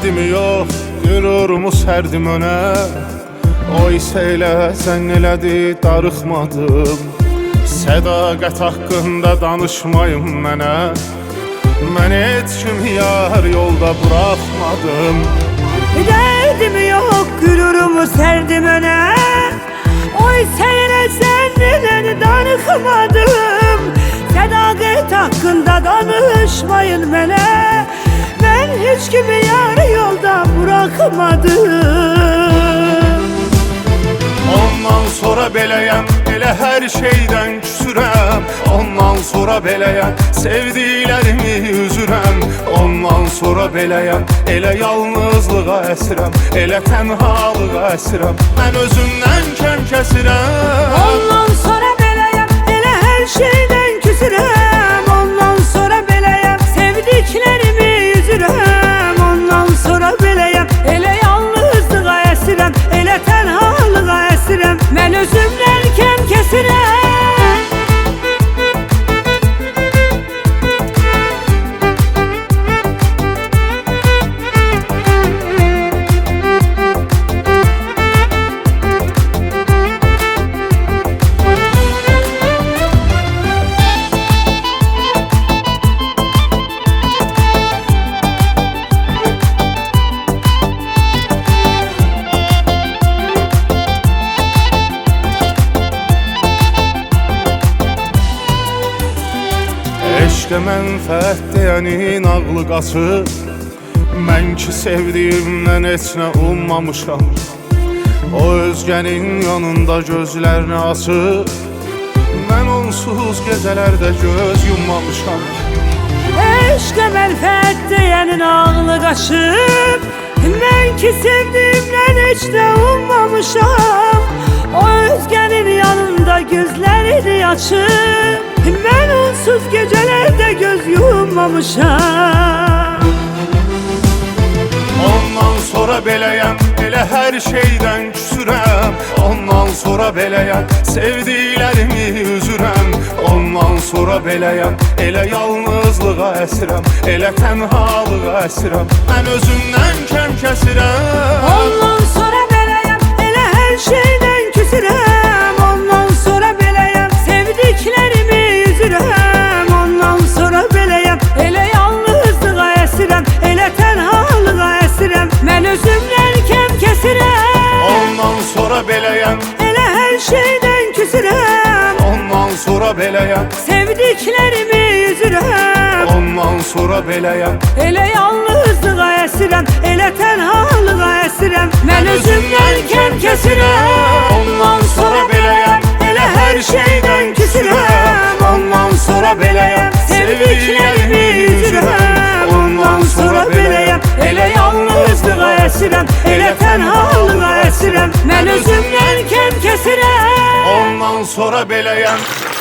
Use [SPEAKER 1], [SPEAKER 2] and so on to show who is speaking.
[SPEAKER 1] derdimi yox, qürurumu sərdim önə. O isə elə sən elədi, darıxmadım. Sədaqət haqqında danışmayın mənə. Mən heç kim yar yolda bırakmadım.
[SPEAKER 2] Derdimi yox, qürurumu sərdim önə. Oy səyirə sən elədi, darıxmadım. Sədaqət haqqında danışmayın mənə. Mən heç kimi yar yolda bırakmadım.
[SPEAKER 1] Ondan sonra beləyəm, elə hər şeydən küsürəm. Ondan sonra beləyəm, sevdiklərimi üzürəm. Ondan sonra beləyəm, elə yalnızlığa əsirəm. Elə tənhalığa əsirəm, mən özümdən kəm kəsirəm.
[SPEAKER 2] Ondan sonra beləyəm, elə hər şeydən küsürəm. Ondan sonra beləyəm, sevdiklərimi üzürəm. Ondan sonra beləyəm, elə yalnızlığa əsirəm. Elə tənhalığa əsirəm, mən özümdən kəm kəsirəm.
[SPEAKER 1] Eşqə mənfəət deyənin ağlı qaçıb. Mən ki sevdiyimdən heç nə ummamışam. O özgənin yanında gözlərini açıb. Mən onsuz gecələrdə göz yummamışam.
[SPEAKER 2] Eşqə mənfəət deyənin ağlı qaçıb. Mən ki sevdiyimdən heç nə ummamışam. O özgənin yanında gözlərini açıb. Mən onsuz gecələrdə göz yummamışam.
[SPEAKER 1] Ondan sonra beləyəm, elə hər şeydən küsürəm. Ondan sonra beləyəm, sevdiklərimi üzürəm. Ondan sonra beləyəm, elə yalnızlığa əsirəm. Elə tənhalığa əsirəm, mən özümdən kəm kəsirəm.
[SPEAKER 2] Ondan sonra beləyəm, elə hər şeydən küsürəm. Ondan sonra beləyəm, sevdiklərimi üzürəm. Ondan sonra beləyəm, elə yalnızlığa əsirəm. Elə tənhalığa əsirəm, mən özümdən kəm kəsirəm.
[SPEAKER 1] Ondan sonra beləyəm,
[SPEAKER 2] elə hər şeydən küsürəm.
[SPEAKER 1] ondan sonra beləyəm,
[SPEAKER 2] sevdiklərimi üzürəm.
[SPEAKER 1] ondan sonra beləyəm,
[SPEAKER 2] elə yalnızlığa əsirəm. Elə tənhalığa əsirəm, mən özümdən kəm kəsirəm.
[SPEAKER 1] ondan sonra beləyəm,
[SPEAKER 2] elə hər şeydən küsürəm.
[SPEAKER 1] ondan sonra beləyəm,
[SPEAKER 2] sevdiklərimi üzürəm. Ondan sonra beləyəm, elə yalnızlığa əsirəm. Elə tənhalığa əsirəm, mən özümdən kəm kəsirəm.
[SPEAKER 1] ondan sonra beləyəm.